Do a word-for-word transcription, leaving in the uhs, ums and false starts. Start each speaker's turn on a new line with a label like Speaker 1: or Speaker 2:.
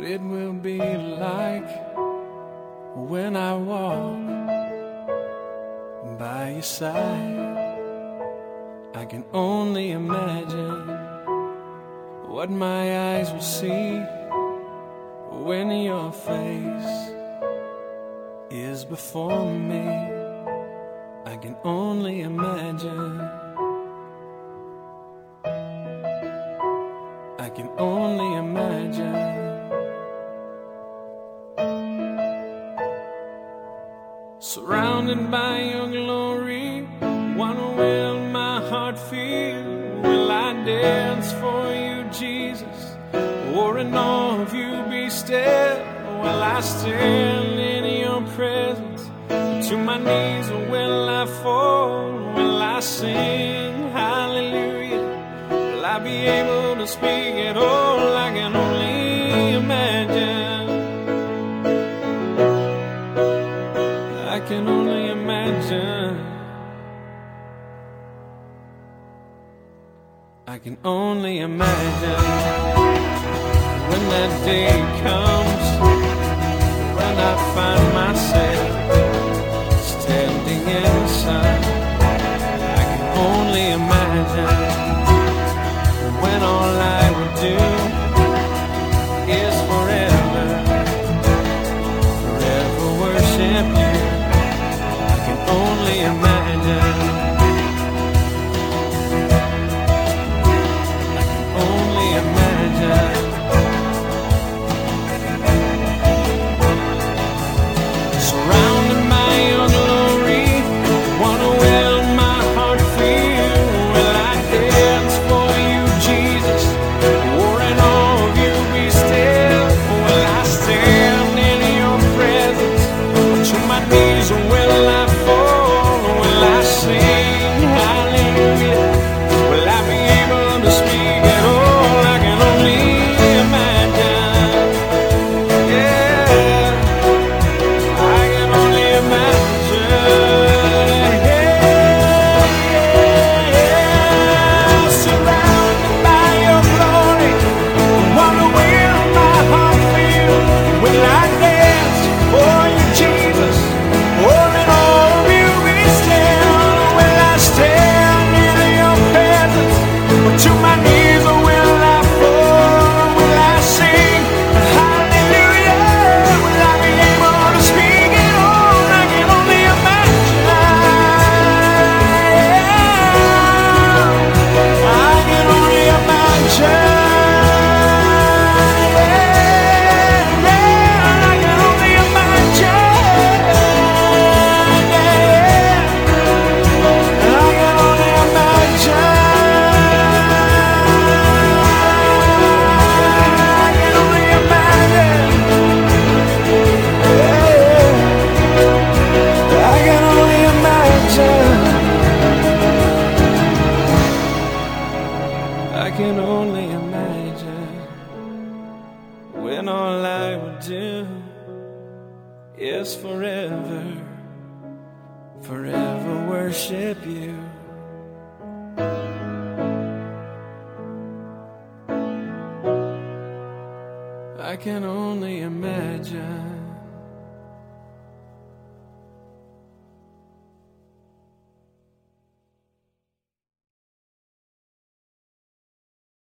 Speaker 1: what it will be like when I walk by your side. I can only imagine what my eyes will see when your face is before me. I can only imagine. I can only imagine. Surrounded by your glory, what will my heart feel? Will I dance for you, Jesus? Or in awe of you be still? Will I stand in your presence? To my knees or will I fall? Will I sing hallelujah? Will I be able to speak at all? I can only imagine. I can only imagine. I can only imagine when that day comes, when I find myself standing inside. I can only imagine when all I would do is forever, forever worship you. I can only imagine. I can only imagine. Surrounded by your glory, what will my heart feel? Will I dance for you, Jesus? Or in awe of you be still? Will I stand in your presence? Or to my knees, or will I fall? Will I sing hallelujah? Will I be able to speak at all? I can only imagine. Yeah, I can only imagine. Yeah, yeah. Surrounded by your glory, what will my heart feel? Will I dance for you, Jesus? Or in all of you be still? Will I stand in your presence? Or to my knees, or will I fall? Will I sing hallelujah? Will I be able to speak at all? I can only imagine. I can only imagine. Yeah, yeah, I can only imagine. Yeah, I can only imagine. I can only imagine. Yeah, I can only imagine. I can only imagine when all I would do is forever, forever worship you. I can only imagine.